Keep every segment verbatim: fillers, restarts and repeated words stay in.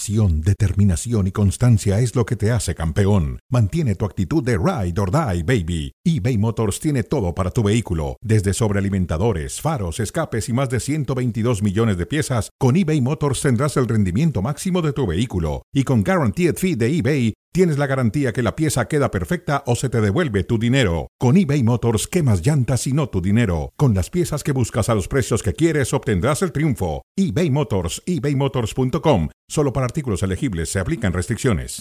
Pasión, determinación y constancia es lo que te hace campeón. Mantiene tu actitud de ride or die, baby. eBay Motors tiene todo para tu vehículo, desde sobrealimentadores, faros, escapes y más de ciento veintidós millones de piezas. Con eBay Motors tendrás el rendimiento máximo de tu vehículo. Y con Guaranteed Fee de eBay, tienes la garantía que la pieza queda perfecta o se te devuelve tu dinero. Con eBay Motors, quemas llantas y no tu dinero. Con las piezas que buscas a los precios que quieres, obtendrás el triunfo. eBay Motors, ebay motors punto com. Solo para artículos elegibles se aplican restricciones.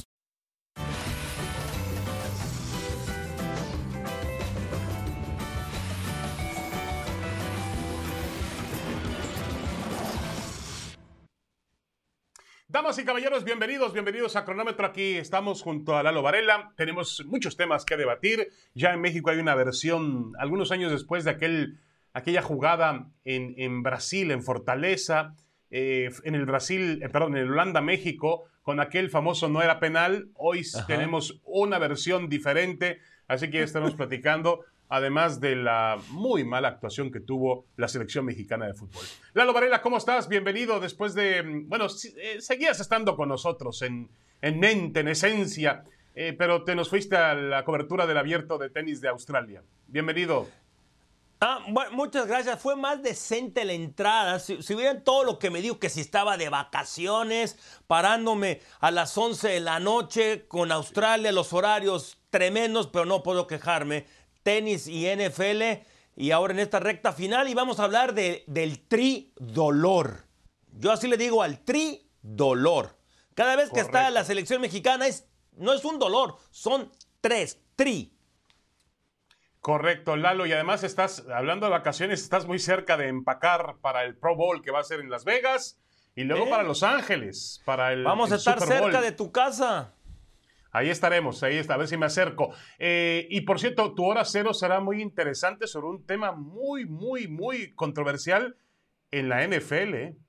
Damas y caballeros, bienvenidos, bienvenidos a Cronómetro. Aquí estamos junto a Lalo Varela. Tenemos muchos temas que debatir. Ya en México hay una versión, algunos años después de aquel, aquella jugada en, en Brasil, en Fortaleza, eh, en el Brasil, eh, perdón, en el Holanda-México, con aquel famoso no era penal. Hoy Ajá. tenemos una versión diferente, así que ya estaremos platicando. Además de la muy mala actuación que tuvo la selección mexicana de fútbol. Lalo Varela, ¿cómo estás? Bienvenido después de... Bueno, eh, seguías estando con nosotros en, en mente, en esencia, eh, pero te nos fuiste a la cobertura del Abierto de Tenis de Australia. Bienvenido. Ah, bueno, muchas gracias. Fue más decente la entrada. Si, si vieran todo lo que me dijo, que si estaba de vacaciones, parándome a las once de la noche con Australia, los horarios tremendos, pero no puedo quejarme. Tenis y N F L, y ahora en esta recta final, y vamos a hablar de, del tri-dolor. Yo así le digo al tri-dolor. Cada vez que Correcto. Está la selección mexicana, es, no es un dolor, son tres, tri. Correcto, Lalo, y además estás, hablando de vacaciones, estás muy cerca de empacar para el Pro Bowl que va a ser en Las Vegas, y luego ¿Eh? para Los Ángeles, para el Vamos el a estar Super Bowl. Cerca de tu casa. Ahí estaremos, ahí está, a ver si me acerco. Eh, y por cierto, tu hora cero será muy interesante sobre un tema muy, muy, muy controversial en la N F L. ¿eh?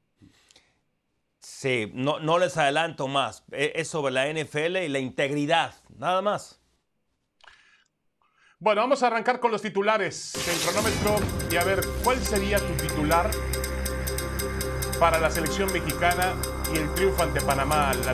Sí, no, no les adelanto más. Es sobre la N F L y la integridad, nada más. Bueno, vamos a arrancar con los titulares en cronómetro y a ver, ¿cuál sería tu titular para la selección mexicana y el triunfo ante Panamá? La...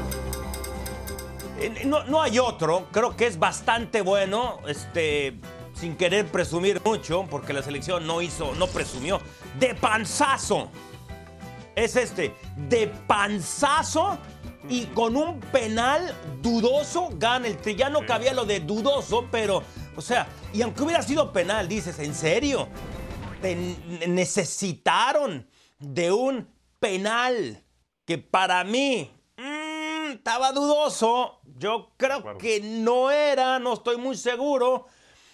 No, no hay otro, creo que es bastante bueno, este, sin querer presumir mucho, porque la selección no hizo, no presumió, de panzazo. Es este, de panzazo y con un penal dudoso gana el tri. Ya no cabía lo de dudoso, pero, o sea, y aunque hubiera sido penal, dices, ¿en serio? Te necesitaron de un penal que para mí... estaba dudoso, yo creo claro. que no era, no estoy muy seguro.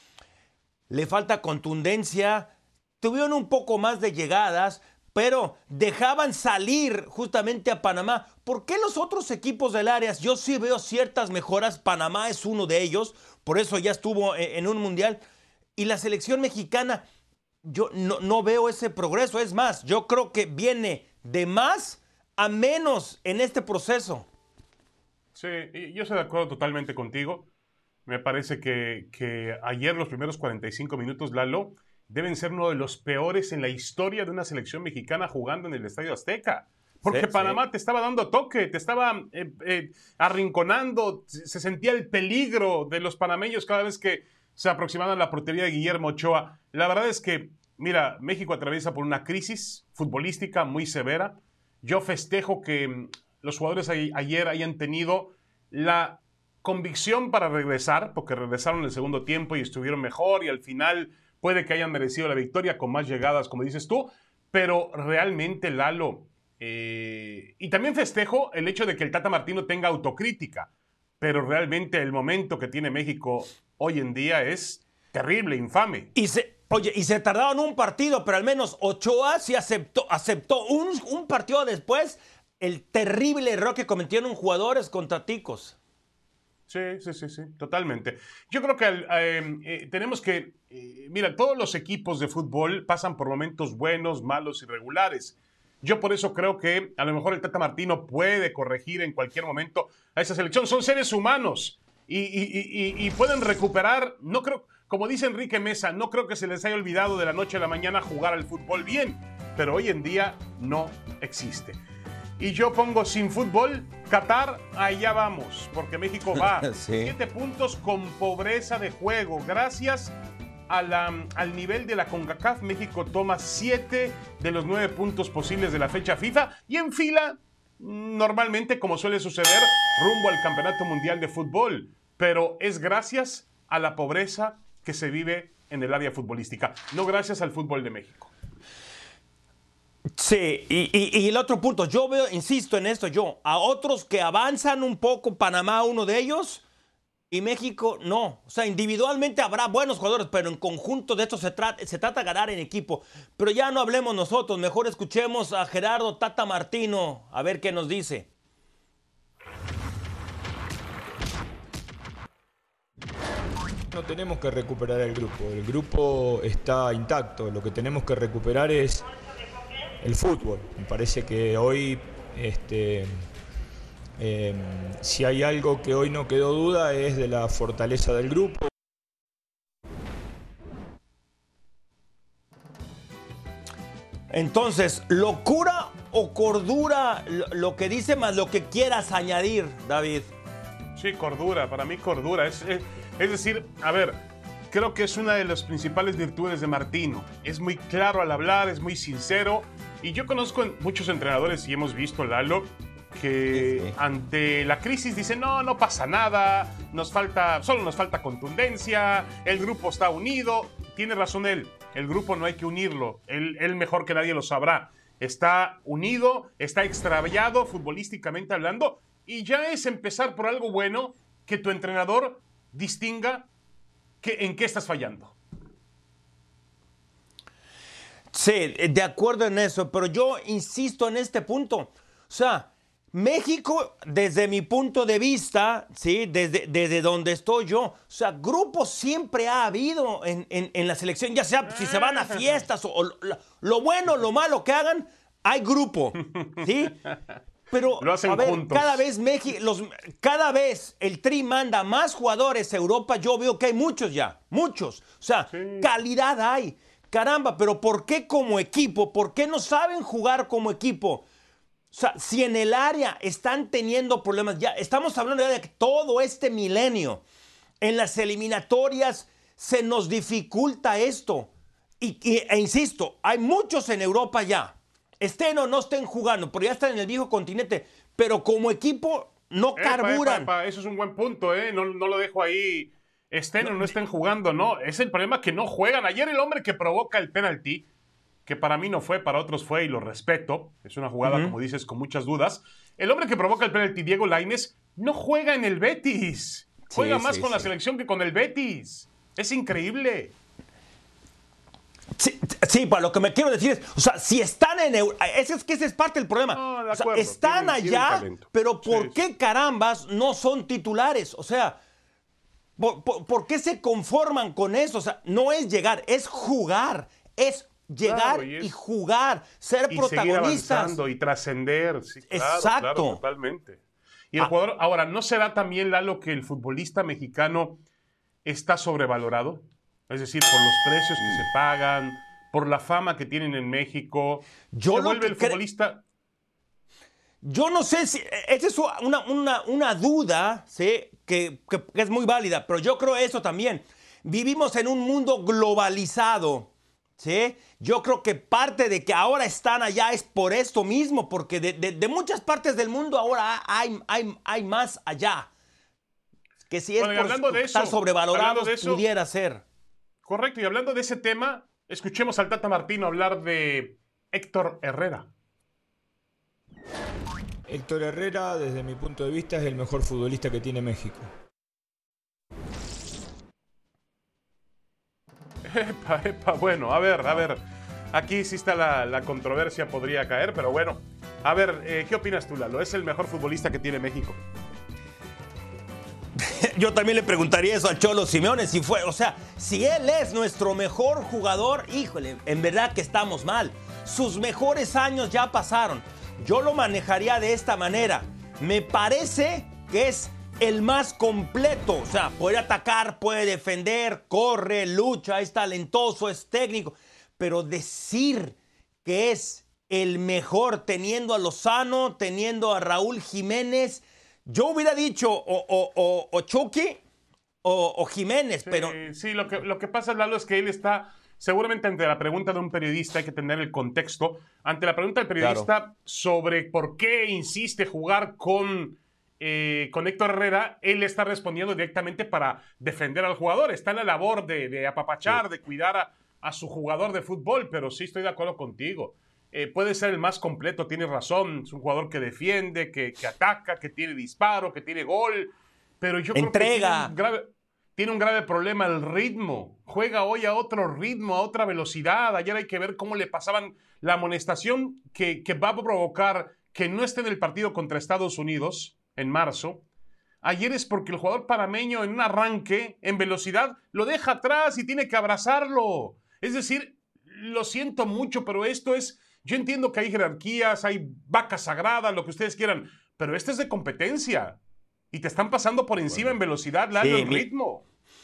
Le falta contundencia, tuvieron un poco más de llegadas, pero dejaban salir justamente a Panamá. ¿Por qué los otros equipos del área? Yo sí veo ciertas mejoras, Panamá es uno de ellos, por eso ya estuvo en un mundial. Y la selección mexicana, yo no, no veo ese progreso, es más, yo creo que viene de más a menos en este proceso. Sí, yo estoy de acuerdo totalmente contigo. Me parece que, que ayer los primeros cuarenta y cinco minutos, Lalo, deben ser uno de los peores en la historia de una selección mexicana jugando en el Estadio Azteca. Porque sí, Panamá sí. te estaba dando toque, te estaba eh, eh, arrinconando, se sentía el peligro de los panameños cada vez que se aproximaban a la portería de Guillermo Ochoa. La verdad es que, mira, México atraviesa por una crisis futbolística muy severa. Yo festejo que los jugadores ayer hayan tenido la convicción para regresar, porque regresaron en el segundo tiempo y estuvieron mejor y al final puede que hayan merecido la victoria con más llegadas, como dices tú, pero realmente, Lalo, eh, y también festejo el hecho de que el Tata Martino tenga autocrítica, pero realmente el momento que tiene México hoy en día es terrible, infame. Y se... Oye, y se tardaron un partido, pero al menos Ochoa sí aceptó, aceptó un, un partido después el terrible error que cometieron jugadores contra ticos. Sí, sí, sí, sí, totalmente. Yo creo que eh, eh, tenemos que, eh, mira, todos los equipos de fútbol pasan por momentos buenos, malos y regulares. Yo por eso creo que a lo mejor el Tata Martino puede corregir en cualquier momento a esa selección. Son seres humanos y, y, y, y pueden recuperar, no creo, como dice Enrique Mesa, no creo que se les haya olvidado de la noche a la mañana jugar al fútbol bien, pero hoy en día no existe. y yo pongo sin fútbol, Qatar, allá vamos, porque México va. Sí. Siete puntos con pobreza de juego. Gracias a la, al nivel de la CONCACAF, México toma siete de los nueve puntos posibles de la fecha FIFA y enfila, normalmente, como suele suceder, rumbo al Campeonato Mundial de Fútbol. Pero es gracias a la pobreza que se vive en el área futbolística, no gracias al fútbol de México. Sí, y, y, y el otro punto, yo veo, insisto en esto, yo, a otros que avanzan un poco, Panamá uno de ellos, y México no. O sea, individualmente habrá buenos jugadores, pero en conjunto de esto se trata, se trata de ganar en equipo. Pero ya no hablemos nosotros, mejor escuchemos a Gerardo Tata Martino, a ver qué nos dice. No tenemos que recuperar el grupo, el grupo está intacto, lo que tenemos que recuperar es el fútbol. Me parece que hoy, este, eh, si hay algo que hoy no quedó duda es de la fortaleza del grupo. Entonces, ¿locura o cordura lo que dice más lo que quieras añadir, David? Sí, cordura, para mí cordura. Es, es, es decir, a ver, creo que es una de las principales virtudes de Martino. Es muy claro al hablar, es muy sincero. Y yo conozco muchos entrenadores y hemos visto, Lalo, que sí, sí. ante la crisis dicen, no, no pasa nada, nos falta, solo nos falta contundencia, el grupo está unido. Tiene razón él, el grupo no hay que unirlo, él, él mejor que nadie lo sabrá. Está unido, está extraviado futbolísticamente hablando, y ya es empezar por algo bueno que tu entrenador distinga que, en qué estás fallando. Sí, de acuerdo en eso, pero yo insisto en este punto. O sea, México, desde mi punto de vista, ¿sí? desde, desde donde estoy yo, o sea, grupos siempre ha habido en, en, en la selección, ya sea si se van a fiestas o, o lo, lo bueno, lo malo que hagan, hay grupo, ¿sí? Pero, lo hacen a ver, juntos. cada vez México, los, cada vez el Tri manda más jugadores a Europa, yo veo que hay muchos ya, muchos. O sea, sí, calidad hay. Caramba, pero ¿por qué como equipo? ¿Por qué no saben jugar como equipo? O sea, si en el área están teniendo problemas, ya estamos hablando ya de que todo este milenio, en las eliminatorias se nos dificulta esto. Y, y, e insisto, hay muchos en Europa ya. Estén o no estén jugando, pero ya están en el viejo continente. Pero como equipo no epa, carburan. Epa, epa, eso es un buen punto, ¿eh? No, no lo dejo ahí. Estén o no estén jugando, no. Es el problema que no juegan. Ayer el hombre que provoca el penalti, que para mí no fue, para otros fue y lo respeto. Es una jugada, uh-huh. como dices, con muchas dudas. El hombre que provoca el penalti, Diego Lainez, no juega en el Betis. Juega sí, más sí, con sí. la selección que con el Betis. Es increíble. Sí, sí, para lo que me quiero decir es, o sea, si están en Europa, ese es que ese es parte del problema. No, de o sea, acuerdo, están tienen, allá, tienen pero ¿por sí, qué sí. carambas no son titulares? O sea, ¿por, por, ¿por qué se conforman con eso? O sea, no es llegar, es jugar, es llegar claro, y, es, y jugar, ser y protagonistas. Seguir avanzando y trascender. Sí, claro, exacto. Claro, totalmente. Y el ah. jugador, ahora, ¿no será también, Lalo, que el futbolista mexicano está sobrevalorado? Es decir, por los precios que se pagan, por la fama que tienen en México. Yo se vuelve el futbolista... Yo no sé si... Esa es una, una, una duda, ¿sí? que, que, que es muy válida, pero yo creo eso también. Vivimos en un mundo globalizado, ¿sí? Yo creo que parte de que ahora están allá es por esto mismo, porque de, de, de muchas partes del mundo ahora hay, hay, hay más allá. Que si es bueno, por de estar eso, sobrevalorados, de eso, pudiera ser. Correcto, y hablando de ese tema, escuchemos al Tata Martino hablar de Héctor Herrera. Héctor Herrera, desde mi punto de vista, es el mejor futbolista que tiene México. Epa, epa, bueno, a ver, a ver. Aquí sí está la, la controversia, podría caer, pero bueno. A ver, eh, ¿qué opinas tú, Lalo? ¿Es el mejor futbolista que tiene México? Yo también le preguntaría eso al Cholo Simeone, si fue, o sea, si él es nuestro mejor jugador, híjole, en verdad que estamos mal. Sus mejores años ya pasaron. Yo lo manejaría de esta manera. Me parece que es el más completo. O sea, puede atacar, puede defender, corre, lucha, es talentoso, es técnico. Pero decir que es el mejor, teniendo a Lozano, teniendo a Raúl Jiménez. Yo hubiera dicho o, o, o, o Chucky o, o Jiménez, Sí, pero... sí, lo que, lo que pasa, Lalo, es que él está seguramente ante la pregunta de un periodista, hay que tener el contexto, ante la pregunta del periodista Claro. sobre por qué insiste jugar con, eh, con Héctor Herrera, él está respondiendo directamente para defender al jugador. Está en la labor de, de apapachar, sí, de cuidar a, a su jugador de fútbol, pero sí estoy de acuerdo contigo. Eh, puede ser el más completo, tienes razón, es un jugador que defiende, que, que ataca, que tiene disparo, que tiene gol, pero yo creo que tiene un, grave, tiene un grave problema el ritmo. Juega hoy a otro ritmo, a otra velocidad. Ayer hay que ver cómo le pasaban la amonestación que, que va a provocar que no esté en el partido contra Estados Unidos en marzo. Ayer es porque el jugador panameño en un arranque, en velocidad, lo deja atrás y tiene que abrazarlo. Es decir, lo siento mucho, pero esto es... Yo entiendo que hay jerarquías, hay vacas sagradas, lo que ustedes quieran, pero este es de competencia. Y te están pasando por encima bueno, en velocidad, Lalo, sí, el ritmo.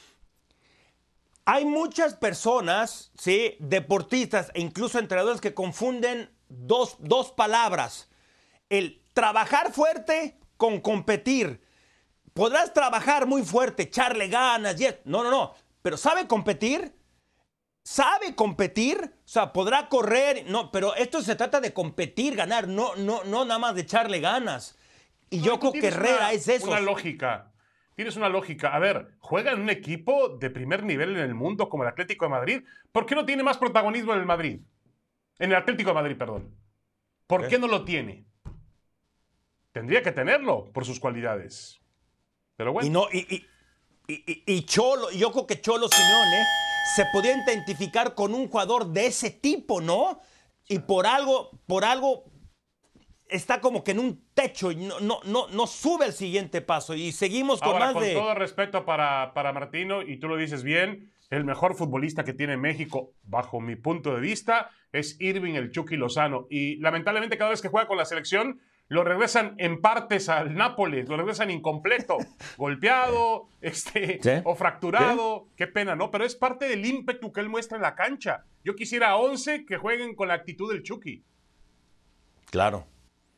Hay muchas personas, sí, deportistas e incluso entrenadores que confunden dos, dos palabras. El trabajar fuerte con competir. Podrás trabajar muy fuerte, echarle ganas, y es, no, no, no, pero ¿sabe competir? ¿Sabe competir? O sea, podrá correr, no, pero esto se trata de competir, ganar, no, no, no nada más de echarle ganas. Y no, yo creo que Herrera una, es eso. Una lógica, tienes una lógica. A ver, juega en un equipo de primer nivel en el mundo como el Atlético de Madrid. ¿Por qué no tiene más protagonismo en el Madrid? En el Atlético de Madrid, perdón. ¿Por ¿Qué? qué no lo tiene? Tendría que tenerlo por sus cualidades. Pero bueno. Y, no, y, y, y, y Cholo, yo creo que Cholo Simeone se podía identificar con un jugador de ese tipo, ¿no? Y por algo, por algo está como que en un techo y no, no, no, no sube al siguiente paso. Y seguimos con Ahora, más con de... Con todo respeto para, para Martino, y tú lo dices bien, el mejor futbolista que tiene México, bajo mi punto de vista, es Irving el Chucky Lozano. Y lamentablemente cada vez que juega con la selección, lo regresan en partes al Nápoles, lo regresan incompleto, golpeado, este, ¿sí? o fracturado. ¿Sí? Qué pena, ¿no? Pero es parte del ímpetu que él muestra en la cancha. Yo quisiera once que jueguen con la actitud del Chucky. Claro.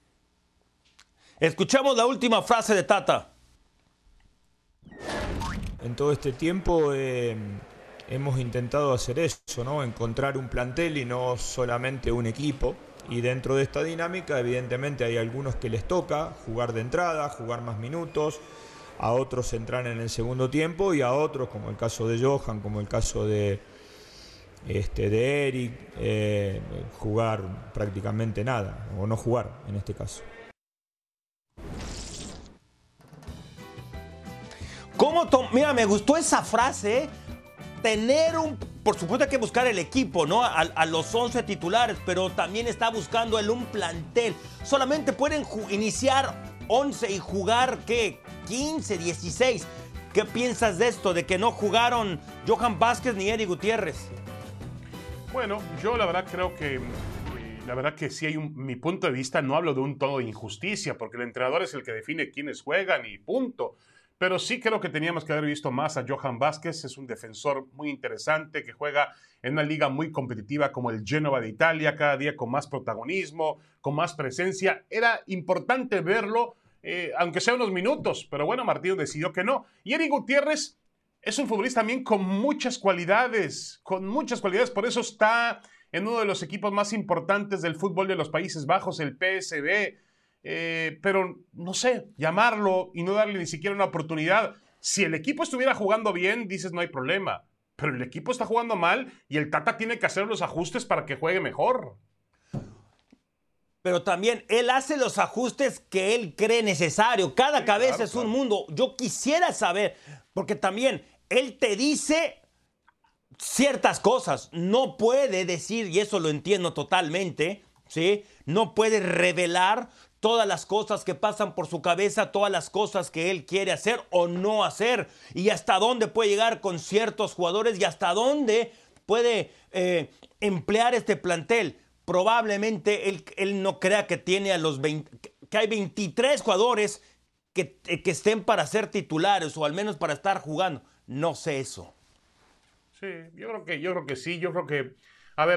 Escuchamos la última frase de Tata. En todo este tiempo eh, hemos intentado hacer eso, ¿no? Encontrar un plantel y no solamente un equipo. Y dentro de esta dinámica, evidentemente, hay algunos que les toca jugar de entrada, jugar más minutos, a otros entrar en el segundo tiempo y a otros, como el caso de Johan, como el caso de, este, de Eric, eh, jugar prácticamente nada, o no jugar en este caso. ¿Cómo to- Mira, me gustó esa frase, ¿eh? Tener un... Por supuesto hay que buscar el equipo, ¿no? A, a los once titulares, pero también está buscando el un plantel. Solamente pueden ju- iniciar once y jugar, ¿qué? quince, dieciséis. ¿Qué piensas de esto? De que no jugaron Johan Vázquez ni Eric Gutiérrez. Bueno, yo la verdad creo que... La verdad que sí hay un... Mi punto de vista, no hablo de un tono de injusticia, porque el entrenador es el que define quiénes juegan y punto. Pero sí creo que teníamos que haber visto más a Johan Vázquez. Es un defensor muy interesante que juega en una liga muy competitiva como el Génova de Italia, cada día con más protagonismo, con más presencia. Era importante verlo, eh, aunque sea unos minutos, pero bueno, Martino decidió que no. Y Eric Gutiérrez es un futbolista también con muchas cualidades, con muchas cualidades, por eso está en uno de los equipos más importantes del fútbol de los Países Bajos, el P S V. Eh, pero no sé, llamarlo y no darle ni siquiera una oportunidad. Si el equipo estuviera jugando bien, dices no hay problema, pero el equipo está jugando mal y el Tata tiene que hacer los ajustes para que juegue mejor. Pero también él hace los ajustes que él cree necesario. Cada sí, cabeza claro, es claro. un mundo. Yo quisiera saber, porque también él te dice ciertas cosas, no puede decir, y eso lo entiendo totalmente, ¿sí? No puede revelar todas las cosas que pasan por su cabeza, todas las cosas que él quiere hacer o no hacer, y hasta dónde puede llegar con ciertos jugadores y hasta dónde puede eh, emplear este plantel. Probablemente él, él no crea que tiene a los veinte, que hay veintitrés jugadores que, que estén para ser titulares o al menos para estar jugando. No sé eso. Sí, yo creo que, yo creo que sí, yo creo que, a ver,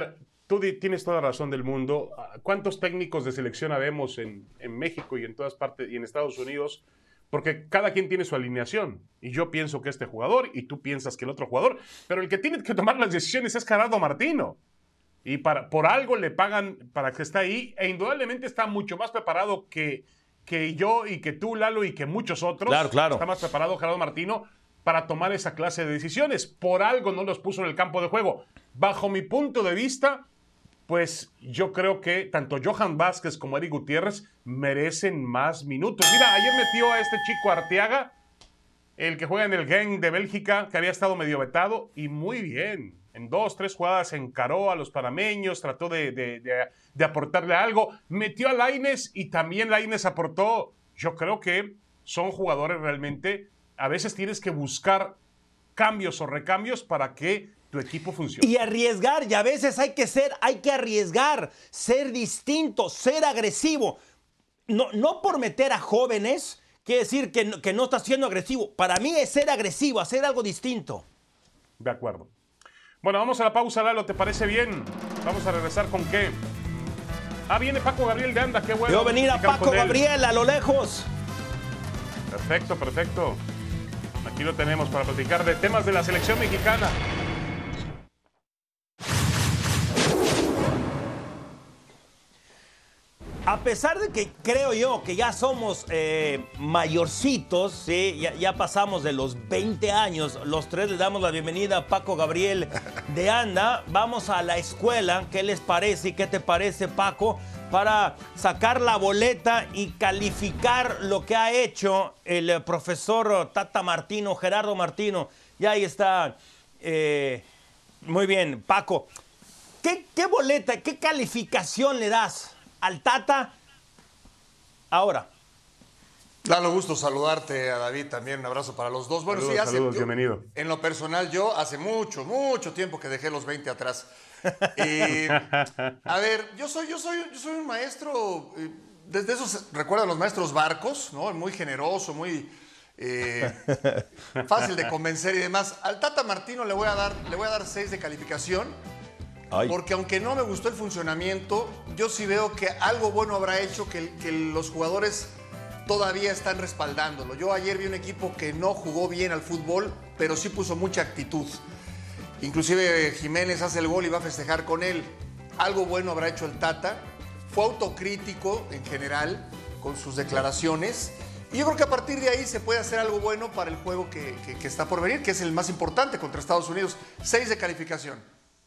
tú tienes toda la razón del mundo. ¿Cuántos técnicos de selección habemos en, en México y en todas partes y en Estados Unidos? Porque cada quien tiene su alineación. Y yo pienso que este jugador y tú piensas que el otro jugador. Pero el que tiene que tomar las decisiones es Gerardo Martino. Y para, por algo le pagan para que esté ahí. E indudablemente está mucho más preparado que, que yo y que tú, Lalo, y que muchos otros. Claro, claro. Está más preparado Gerardo Martino para tomar esa clase de decisiones. Por algo no los puso en el campo de juego. Bajo mi punto de vista, pues yo creo que tanto Johan Vázquez como Eric Gutiérrez merecen más minutos. Mira, ayer metió a este chico Arteaga, el que juega en el Genk de Bélgica, que había estado medio vetado, y muy bien. En dos, tres jugadas encaró a los panameños, trató de, de, de, de aportarle algo. Metió a Lainez y también Lainez aportó. Yo creo que son jugadores realmente, a veces tienes que buscar cambios o recambios para que tu equipo funciona. Y arriesgar, y a veces hay que ser, hay que arriesgar, ser distinto, ser agresivo. No, no por meter a jóvenes, quiere decir que no, que no estás siendo agresivo. Para mí es ser agresivo, hacer algo distinto. De acuerdo. Bueno, vamos a la pausa, Lalo, ¿te parece bien? Vamos a regresar con qué. Ah, viene Paco Gabriel de Anda, qué bueno. Veo venir a Paco Gabriel a lo lejos. Perfecto, perfecto. Aquí lo tenemos para platicar de temas de la selección mexicana. A pesar de que creo yo que ya somos eh, mayorcitos, ¿sí? ya, ya pasamos de los veinte años, los tres le damos la bienvenida a Paco Gabriel de Anda. Vamos a la escuela, ¿qué les parece y qué te parece, Paco? Para sacar la boleta y calificar lo que ha hecho el profesor Tata Martino, Gerardo Martino. Y ahí está. Eh, muy bien, Paco. ¿Qué, qué boleta, qué calificación le das al Tata ahora? Lalo, gusto saludarte, a David también, un abrazo para los dos. Bueno, saludos, sí, hace, saludos, yo, bienvenido. En lo personal, yo hace mucho, mucho tiempo que dejé los veinte atrás. Y, a ver, yo soy, yo soy, yo soy un maestro, eh, desde esos, recuerdan los maestros Barcos, ¿no? Muy generoso, muy eh, fácil de convencer y demás. Al Tata Martino le voy a dar, le voy a dar seis de calificación. Ay. Porque aunque no me gustó el funcionamiento, yo sí veo que algo bueno habrá hecho que, que los jugadores todavía están respaldándolo. Yo ayer vi un equipo que no jugó bien al fútbol, pero sí puso mucha actitud. Inclusive Jiménez hace el gol y va a festejar con él. Algo bueno habrá hecho el Tata. Fue autocrítico en general con sus declaraciones. Y yo creo que a partir de ahí se puede hacer algo bueno para el juego que, que, que está por venir, que es el más importante contra Estados Unidos. Seis de calificación.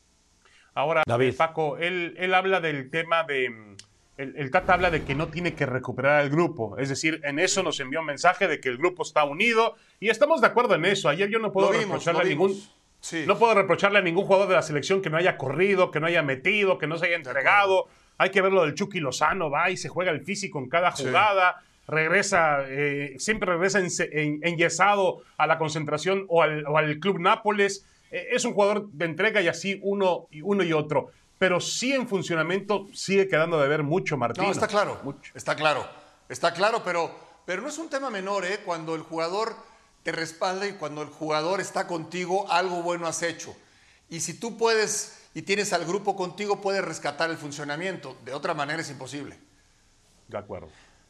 Ahora, David. Paco, él, él habla del tema de... El, el Tata habla de que no tiene que recuperar al grupo. Es decir, en eso nos envió un mensaje de que el grupo está unido. Y estamos de acuerdo en eso. Ayer yo no puedo vimos, reprocharle a ningún... Sí. No puedo reprocharle a ningún jugador de la selección que no haya corrido, que no haya metido, que no se haya entregado. Hay que ver lo del Chucky Lozano, va y se juega el físico en cada jugada. Sí. Regresa, eh, siempre regresa enyesado en, a la concentración o al, o al Club Nápoles. Es un jugador de entrega y así uno y, uno y otro. Pero sí en funcionamiento sigue quedando de ver mucho Martino. No, está claro. Mucho. Está claro. Está claro, pero, pero no es un tema menor, ¿eh? Cuando el jugador te respalda y cuando el jugador está contigo, algo bueno has hecho. Y si tú puedes y tienes al grupo contigo, puedes rescatar el funcionamiento. De otra manera es imposible. De acuerdo.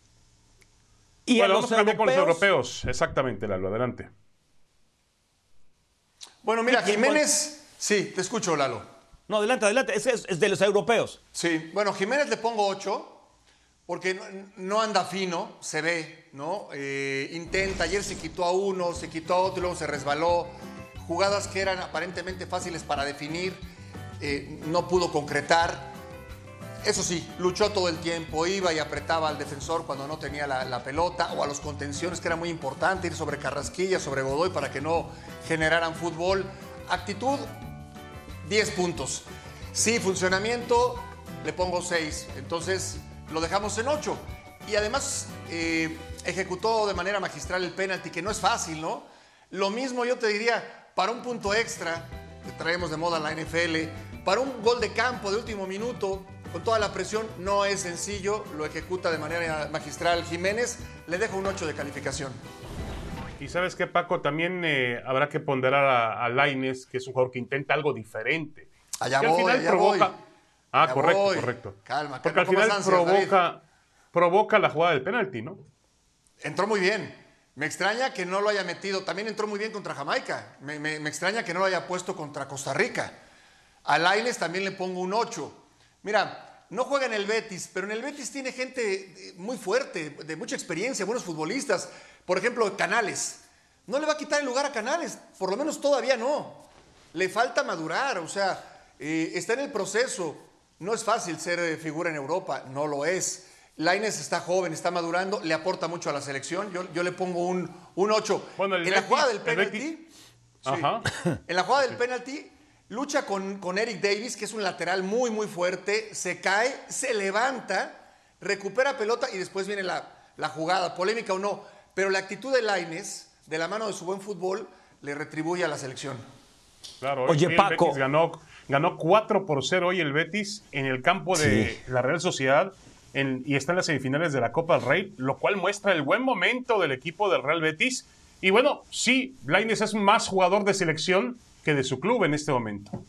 ¿Y bueno, a vamos los a cambiar con los europeos? europeos. Exactamente, Lalo. Adelante. Bueno, mira, Jiménez... Sí, te escucho, Lalo. No, adelante, adelante. Es, es, es de los europeos. Sí, bueno, Jiménez le pongo ocho, porque no, no anda fino, se ve, ¿no? Eh, intenta, ayer se quitó a uno, se quitó a otro, luego se resbaló. Jugadas que eran aparentemente fáciles para definir, eh, no pudo concretar. Eso sí, luchó todo el tiempo, iba y apretaba al defensor cuando no tenía la, la pelota, o a los contenciones, que era muy importante, ir sobre Carrasquilla, sobre Godoy, para que no generaran fútbol. Actitud, diez puntos. Sí, funcionamiento, le pongo seis. Entonces, lo dejamos en ocho. Y además, eh, ejecutó de manera magistral el penalti, que no es fácil, ¿no? Lo mismo yo te diría, para un punto extra, que traemos de moda en la N F L, para un gol de campo de último minuto, con toda la presión, no es sencillo, lo ejecuta de manera magistral Jiménez, le dejo un ocho de calificación. Y ¿sabes qué, Paco? También eh, habrá que ponderar a, a Lainez, que es un jugador que intenta algo diferente. Allá que voy, al final allá provoca, voy. Ah, Ya correcto, voy. correcto. Calma, calma. Porque al no final más ansias, provoca, David. provoca la jugada del penalti, ¿no? Entró muy bien. Me extraña que no lo haya metido. También entró muy bien contra Jamaica. Me, me- me extraña que no lo haya puesto contra Costa Rica. A Lainez también le pongo un ocho. Mira, no juega en el Betis, pero en el Betis tiene gente muy fuerte, de mucha experiencia, buenos futbolistas. Por ejemplo, Canales. No le va a quitar el lugar a Canales, por lo menos todavía no. Le falta madurar, o sea, eh, está en el proceso. No es fácil ser eh, figura en Europa, no lo es. Lainez está joven, está madurando, le aporta mucho a la selección. Yo, yo le pongo un, un ocho. Bueno, el en la Betis- jugada del el penalti, Betis- sí, Ajá. en la jugada del penalti, lucha con, con Eric Davis, que es un lateral muy, muy fuerte, se cae, se levanta, recupera pelota y después viene la, la jugada, polémica o no. Pero la actitud de Lainez, de la mano de su buen fútbol, le retribuye a la selección. Claro, Oye, hoy el Paco. Betis ganó, ganó cuatro por cero hoy el Betis en el campo de Sí. la Real Sociedad en- y está en las semifinales de la Copa del Rey, lo cual muestra el buen momento del equipo del Real Betis. Y bueno, sí, Lainez es más jugador de selección que de su club en este momento.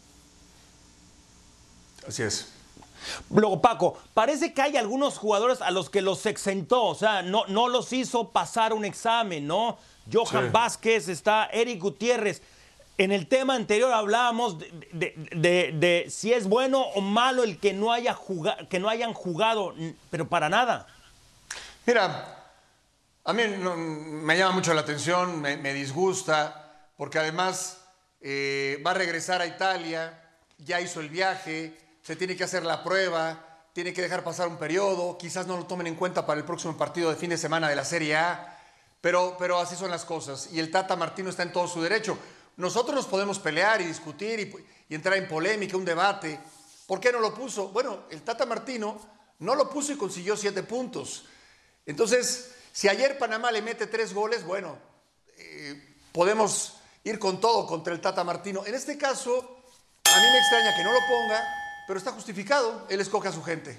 Así es. Luego, Paco, parece que hay algunos jugadores a los que los exentó, o sea, no, no los hizo pasar un examen, ¿no? Johan Sí. Vázquez, está Eric Gutiérrez. En el tema anterior hablábamos de, de- de- de si es bueno o malo el que no, haya juga- que no hayan jugado, pero para nada. Mira, a mí no- me llama mucho la atención, me, me disgusta, porque además eh, va a regresar a Italia, ya hizo el viaje, se tiene que hacer la prueba, tiene que dejar pasar un periodo, quizás no lo tomen en cuenta para el próximo partido de fin de semana de la Serie A, pero, pero así son las cosas. Y el Tata Martino está en todo su derecho. Nosotros nos podemos pelear y discutir y, y entrar en polémica, un debate. ¿Por qué no lo puso? Bueno, el Tata Martino no lo puso y consiguió siete puntos. Entonces, si ayer Panamá le mete tres goles, bueno, eh, podemos ir con todo contra el Tata Martino. En este caso, a mí me extraña que no lo ponga, pero está justificado. Él escoge a su gente.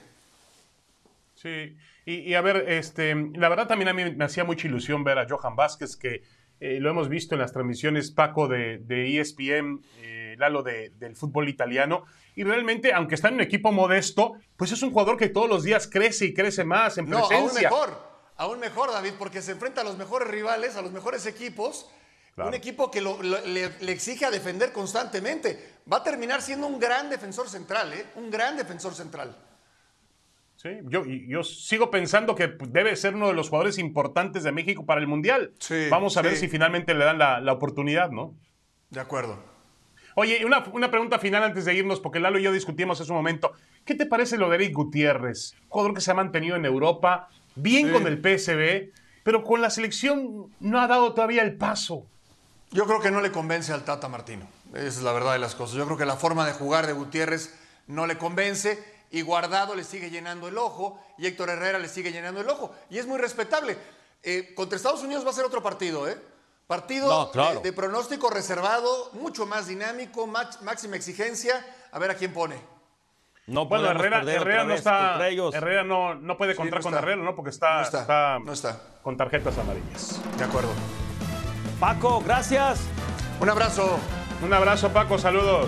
Sí, y, y a ver, este, la verdad también a mí me hacía mucha ilusión ver a Johan Vázquez, que eh, lo hemos visto en las transmisiones, Paco, de, de E S P N, eh, Lalo, de, del fútbol italiano, y realmente, aunque está en un equipo modesto, pues es un jugador que todos los días crece y crece más en No, aún presencia. mejor, aún mejor, David, porque se enfrenta a los mejores rivales, a los mejores equipos. Claro. Un equipo que lo- lo- le, le exige a defender constantemente. Va a terminar siendo un gran defensor central, ¿eh? Un gran defensor central. Sí, yo, y- yo sigo pensando que debe ser uno de los jugadores importantes de México para el Mundial. Sí, Vamos a ver sí. si finalmente le dan la, la oportunidad, ¿no? De acuerdo. Oye, una, una pregunta final antes de irnos, porque Lalo y yo discutimos hace un momento. ¿Qué te parece lo de Eric Gutiérrez? Jugador que se ha mantenido en Europa, bien Sí. con el P S V, pero con la selección no ha dado todavía el paso. Yo creo que no le convence al Tata Martino. Esa es la verdad de las cosas. Yo creo que la forma de jugar de Gutiérrez no le convence y Guardado le sigue llenando el ojo y Héctor Herrera le sigue llenando el ojo. Y es muy respetable. Eh, contra Estados Unidos va a ser otro partido, ¿eh? Partido No, claro. de, de pronóstico reservado, mucho más dinámico, max- máxima exigencia. A ver a quién pone. No Bueno, podemos Herrera, perder Herrera otra no vez está. contra ellos. Herrera no, no puede contar no con está. Herrera, ¿no? Porque está, No está, no está. con tarjetas amarillas. De acuerdo. Paco, gracias. Un abrazo. Un abrazo, Paco, saludos.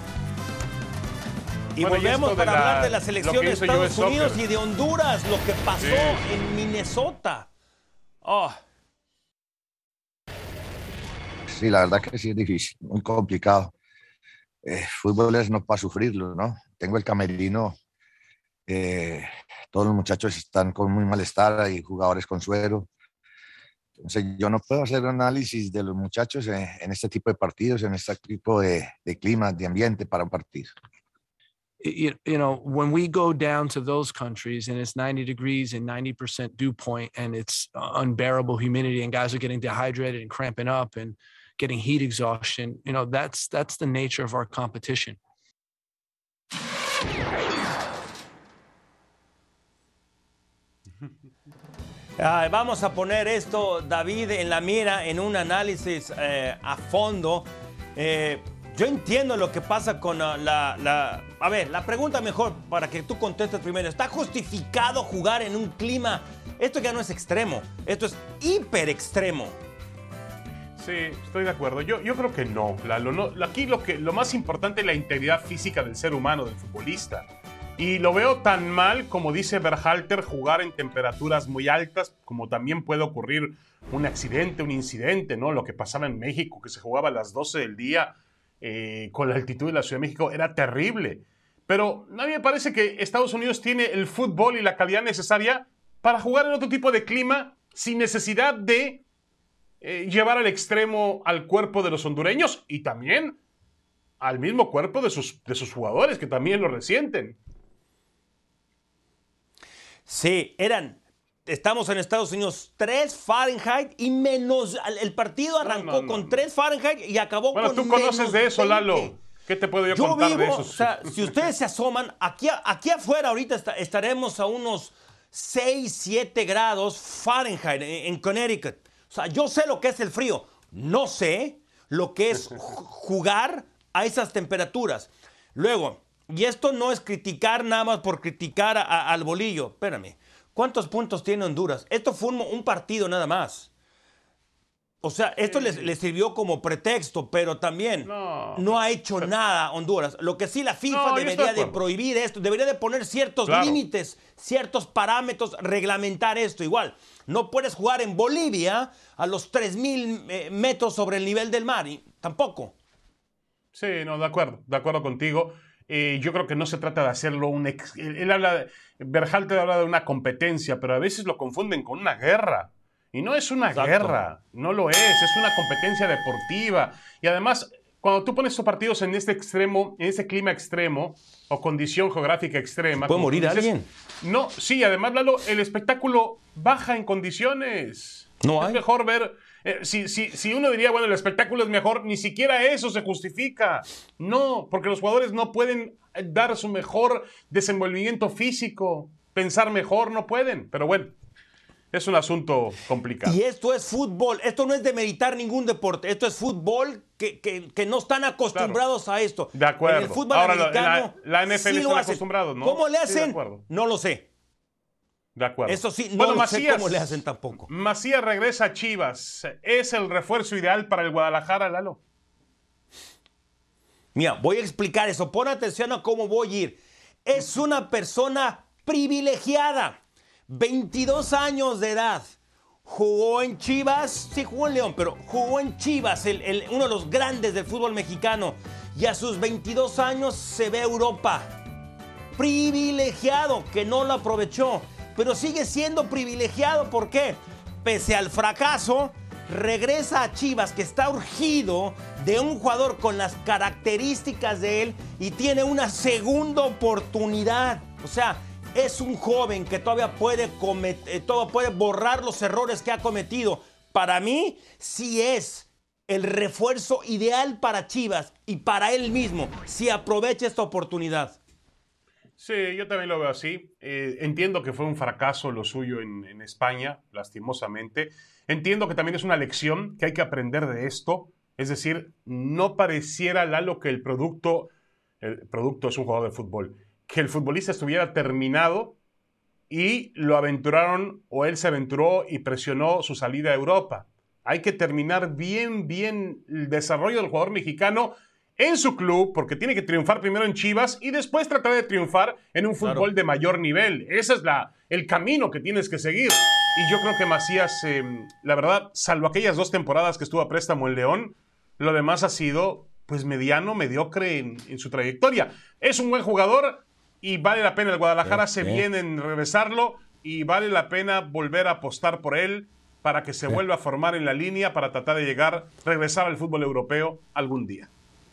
Y Bueno, y volvemos esto de para la- hablar de la lo selección que de hizo Estados U S Unidos Soccer. y de Honduras, lo que pasó Sí. en Minnesota. Oh, Sí, la verdad que sí es difícil, muy complicado. Eh, fútbol es no para sufrirlo, ¿no? Tengo el camerino, eh, todos los muchachos están con muy malestar, hay jugadores con suero. Entonces yo no puedo hacer análisis de los muchachos en, en este tipo de partidos, en este tipo de, de clima, de ambiente para un partido. you, you know, when we go down to those countries and it's ninety degrees and ninety percent dew point and it's unbearable humidity and guys are getting dehydrated and cramping up and getting heat exhaustion, you know, that's that's the nature of our competition. ah, vamos a poner esto, David, en la mira, en un análisis eh, a fondo. Eh, yo entiendo lo que pasa con uh, la, la... A ver, la pregunta mejor para que tú contestes primero. ¿Está justificado jugar en un clima? Esto ya no es extremo, esto es hiper extremo. Sí, estoy de acuerdo. Yo, yo creo que no, Lalo. No, aquí lo, que, lo más importante es la integridad física del ser humano, del futbolista. Y lo veo tan mal, como dice Berhalter, jugar en temperaturas muy altas, como también puede ocurrir un accidente, un incidente, ¿no? Lo que pasaba en México, que se jugaba a las doce del día eh, con la altitud de la Ciudad de México, era terrible. Pero a mí me parece que Estados Unidos tiene el fútbol y la calidad necesaria para jugar en otro tipo de clima sin necesidad de eh, llevar al extremo al cuerpo de los hondureños y también al mismo cuerpo de sus, de sus jugadores, que también lo resienten. Sí, eran, estamos en Estados Unidos, tres Fahrenheit y menos, el partido arrancó no, no, no, con tres Fahrenheit y acabó bueno, con tú conoces menos de eso, veinte. Lalo. ¿Qué te puedo yo, yo contar vivo, de eso? O sea, si ustedes se asoman, aquí, aquí afuera ahorita está, estaremos a unos seis, siete grados Fahrenheit en, en Connecticut. O sea, yo sé lo que es el frío. No sé lo que es jugar a esas temperaturas. Luego, y esto no es criticar nada más por criticar a, a, al bolillo. Espérame, ¿cuántos puntos tiene Honduras? Esto fue un, un partido nada más. O sea, esto sí. les, les sirvió como pretexto, pero también no, no ha hecho pero, nada Honduras. Lo que sí la FIFA no, debería de, de prohibir esto, debería de poner ciertos claro. límites, ciertos parámetros, reglamentar esto igual. No puedes jugar en Bolivia a los tres mil eh, metros sobre el nivel del mar, y tampoco. Sí, no, de acuerdo, de acuerdo contigo. Eh, yo creo que no se trata de hacerlo un... Ex... Él, él habla, de... Berhalter habla de una competencia, pero a veces lo confunden con una guerra. Y no es una Exacto. guerra, no lo es, es una competencia deportiva. Y además, cuando tú pones tus partidos en este extremo, en este clima extremo o condición geográfica extrema... ¿Puede morir dices, alguien? No, sí, además, Lalo, el espectáculo baja en condiciones. No hay. Es mejor ver... Eh, si, si, si uno diría, bueno, el espectáculo es mejor, ni siquiera eso se justifica. No, porque los jugadores no pueden dar su mejor desenvolvimiento físico, pensar mejor, no pueden. Pero bueno, es un asunto complicado. Y esto es fútbol, esto no es demeritar ningún deporte, esto es fútbol que, que, que no están acostumbrados claro. a esto. De acuerdo. En el fútbol Ahora, americano, la, la N F L sí están acostumbrados, ¿no? ¿Cómo le hacen? Sí, de acuerdo. No lo sé. De acuerdo. Eso sí, no bueno, lo Macías, sé cómo le hacen tampoco. Macías regresa a Chivas. ¿Es el refuerzo ideal para el Guadalajara, Lalo? Mira, voy a explicar eso. Pon atención a cómo voy a ir. Es una persona privilegiada. veintidós años de edad. Jugó en Chivas. Sí, jugó en León, pero jugó en Chivas, el, el, uno de los grandes del fútbol mexicano. Y a sus veintidós años se ve a Europa. Privilegiado, que no lo aprovechó, pero sigue siendo privilegiado. ¿Por qué? Pese al fracaso, regresa a Chivas, que está urgido de un jugador con las características de él y tiene una segunda oportunidad. O sea, es un joven que todavía puede, cometer, todavía puede borrar los errores que ha cometido. Para mí, sí es el refuerzo ideal para Chivas y para él mismo, si aprovecha esta oportunidad. Sí, yo también lo veo así. Eh, entiendo que fue un fracaso lo suyo en, en España, lastimosamente. Entiendo que también es una lección, que hay que aprender de esto. Es decir, no pareciera, Lalo, que el producto, el producto es un jugador de fútbol, que el futbolista estuviera terminado y lo aventuraron, o él se aventuró y presionó su salida a Europa. Hay que terminar bien, bien el desarrollo del jugador mexicano en su club, porque tiene que triunfar primero en Chivas y después tratar de triunfar en un fútbol claro. de mayor nivel. Ese es la, el camino que tienes que seguir. Y yo creo que Macías, eh, la verdad, salvo aquellas dos temporadas que estuvo a préstamo en León, lo demás ha sido pues mediano, mediocre en, en su trayectoria. Es un buen jugador y vale la pena. El Guadalajara sí, se sí. viene en regresarlo y vale la pena volver a apostar por él para que se sí. vuelva a formar en la línea para tratar de llegar, regresar al fútbol europeo algún día.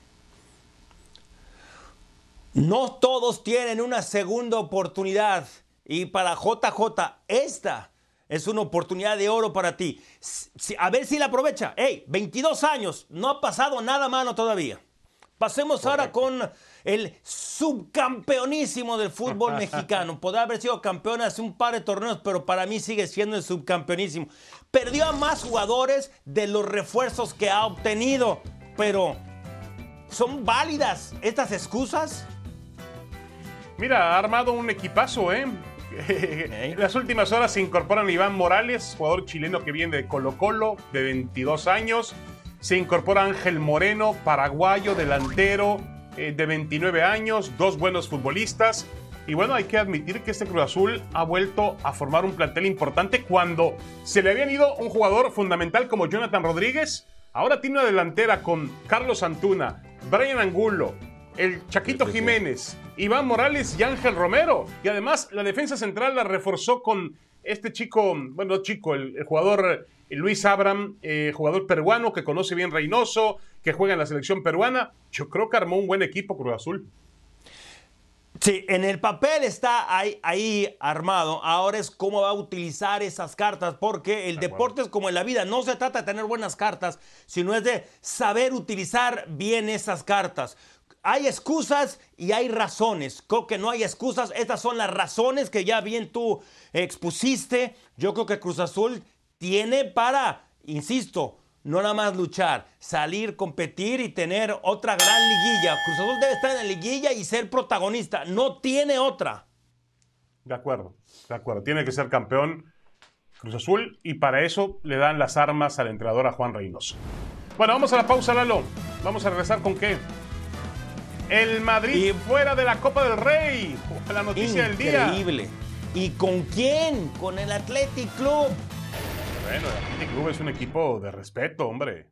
No todos tienen una segunda oportunidad. Y para J J, esta es una oportunidad de oro para ti. Si, a ver si la aprovecha. Hey, veintidós años, no ha pasado nada malo todavía. Pasemos Correcto. ahora con el subcampeonísimo del fútbol mexicano. Podrá haber sido campeón hace un par de torneos, pero para mí sigue siendo el subcampeonísimo. Perdió a más jugadores de los refuerzos que ha obtenido. Pero, ¿son válidas estas excusas? Mira, ha armado un equipazo, ¿eh? En las últimas horas se incorporan Iván Morales, jugador chileno que viene de Colo-Colo, de veintidós años. Se incorpora Ángel Moreno, paraguayo, delantero, eh, de veintinueve años, dos buenos futbolistas. Y bueno, hay que admitir que este Cruz Azul ha vuelto a formar un plantel importante cuando se le habían ido un jugador fundamental como Jonathan Rodríguez. Ahora tiene una delantera con Carlos Antuna, Brian Angulo, el Chaquito sí, sí, Jiménez, sí. Iván Morales y Ángel Romero. Y además la defensa central la reforzó con este chico, bueno, no chico, el, el jugador Luis Abram, eh, jugador peruano que conoce bien Reynoso, que juega en la selección peruana. Yo creo que armó un buen equipo Cruz Azul. Sí, en el papel está ahí, ahí armado. Ahora es cómo va a utilizar esas cartas, porque el de deporte es como en la vida. No se trata de tener buenas cartas, sino es de saber utilizar bien esas cartas. Hay excusas y hay razones. Creo que no hay excusas. Estas son las razones que ya bien tú expusiste. Yo creo que Cruz Azul tiene para, insisto, no nada más luchar, salir, competir y tener otra gran liguilla. Cruz Azul debe estar en la liguilla y ser protagonista. No tiene otra. De acuerdo, de acuerdo. Tiene que ser campeón Cruz Azul y para eso le dan las armas al entrenador, a Juan Reynoso. Bueno, vamos a la pausa, Lalo. Vamos a regresar con qué. El Madrid y... fuera de la Copa del Rey. La noticia del día. Increíble. ¿Y con quién? Con el Athletic Club. Bueno, el Athletic Club es un equipo de respeto, hombre.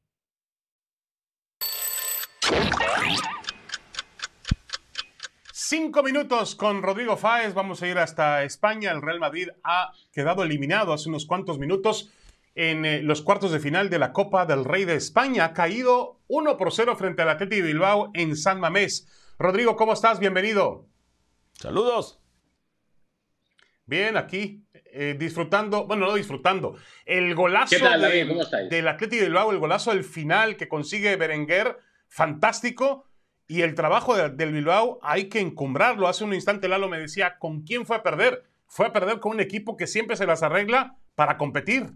Cinco minutos con Rodrigo Fáez. Vamos a ir hasta España. El Real Madrid ha quedado eliminado hace unos cuantos minutos en eh, los cuartos de final de la Copa del Rey de España. Ha caído uno por cero frente al Athletic de Bilbao en San Mamés. Rodrigo, ¿cómo estás? Bienvenido. Saludos. Bien, aquí. Eh, disfrutando, bueno, no disfrutando, el golazo ¿Qué tal, de, David? ¿Cómo estáis? del Athletic de Bilbao, el golazo del final que consigue Berenguer, fantástico, y el trabajo de, del Bilbao hay que encumbrarlo. Hace un instante Lalo me decía, ¿con quién fue a perder? Fue a perder con un equipo que siempre se las arregla para competir.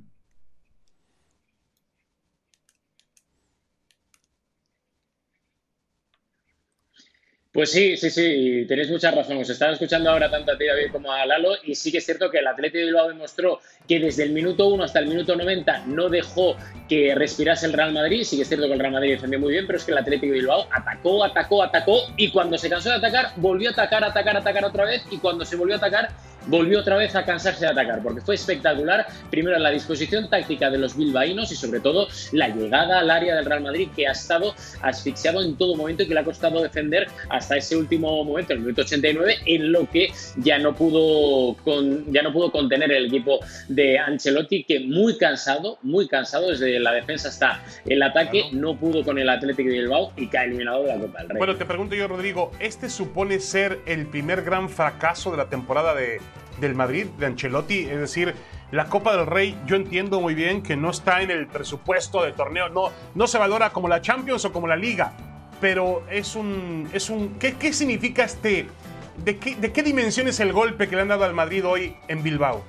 Pues sí, sí, sí, tenéis mucha razón. Os estaba escuchando ahora tanto a ti, David, como a Lalo, y sí que es cierto que el Athletic de Bilbao demostró que desde el minuto uno hasta el minuto noventa no dejó que respirase el Real Madrid. Sí que es cierto que el Real Madrid defendió muy bien, pero es que el Athletic de Bilbao atacó, atacó, atacó, y cuando se cansó de atacar, volvió a atacar, atacar, atacar otra vez, y cuando se volvió a atacar, volvió otra vez a cansarse de atacar, porque fue espectacular, primero la disposición táctica de los bilbaínos y sobre todo la llegada al área del Real Madrid, que ha estado asfixiado en todo momento y que le ha costado defender hasta ese último momento, el minuto ochenta y nueve, en lo que ya no pudo con, ya no pudo contener el equipo de Ancelotti, que muy cansado, muy cansado desde la defensa hasta el ataque, no pudo con el Athletic de Bilbao y cae eliminado de la Copa del Rey. Bueno, te pregunto yo, Rodrigo, ¿este supone ser el primer gran fracaso de la temporada de del Madrid, de Ancelotti? Es decir, la Copa del Rey, yo entiendo muy bien que no está en el presupuesto del torneo, no, no se valora como la Champions o como la Liga, pero es un... Es un ¿qué, qué significa este... De qué, ¿De qué dimensión es el golpe que le han dado al Madrid hoy en Bilbao?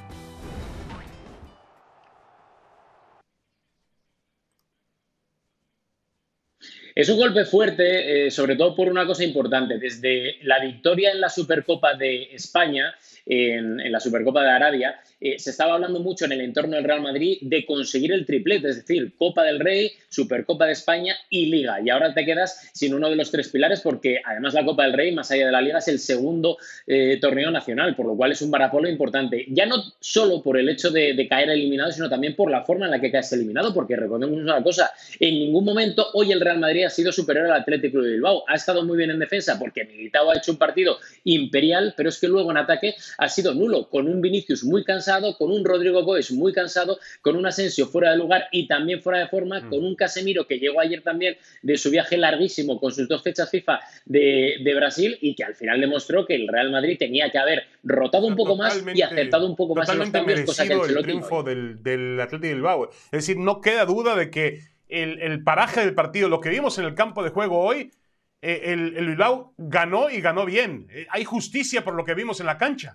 Es un golpe fuerte, eh, sobre todo por una cosa importante. Desde la victoria en la Supercopa de España, en, en la Supercopa de Arabia, eh, se estaba hablando mucho en el entorno del Real Madrid de conseguir el triplete, es decir, Copa del Rey, Supercopa de España y Liga. Y ahora te quedas sin uno de los tres pilares porque además la Copa del Rey, más allá de la Liga, es el segundo eh, torneo nacional, por lo cual es un varapolo importante. Ya no solo por el hecho de, de caer eliminado, sino también por la forma en la que caes eliminado, porque recordemos una cosa, en ningún momento hoy el Real Madrid ha sido superior al Athletic Club de Bilbao. Ha estado muy bien en defensa porque Militao ha hecho un partido imperial, pero es que luego en ataque ha sido nulo, con un Vinicius muy cansado, con un Rodrigo Goes muy cansado, con un Asensio fuera de lugar y también fuera de forma, mm. con un Casemiro que llegó ayer también de su viaje larguísimo con sus dos fechas FIFA de, de Brasil y que al final demostró que el Real Madrid tenía que haber rotado un poco más y acertado un poco más en los cambios, cosa que el triunfo del, del Athletic de Bilbao. Es decir, no queda duda de que el, el paraje del partido, lo que vimos en el campo de juego hoy, eh, el, el Bilbao ganó y ganó bien. Eh, hay justicia por lo que vimos en la cancha.